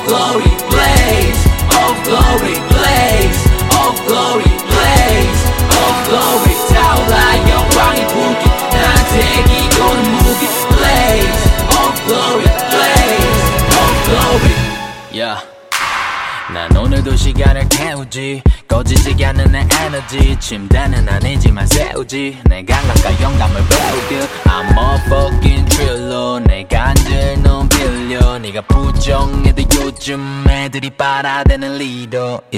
glory blaze, of glory blaze, of glory blaze, of glory 타올라 영광의 불길 나한테 이거는 무기 blaze, of glory blaze, of glory. Yeah. 난 오늘도 시간을 태우지 꺼지지 않는 내 에너지 침대는 아니지만 세우지 내 감각과 영감을 배우길 I'm a fucking thriller 내가 앉을 눈 빌려 네가 부정해도 요즘 애들이 빨아대는 리더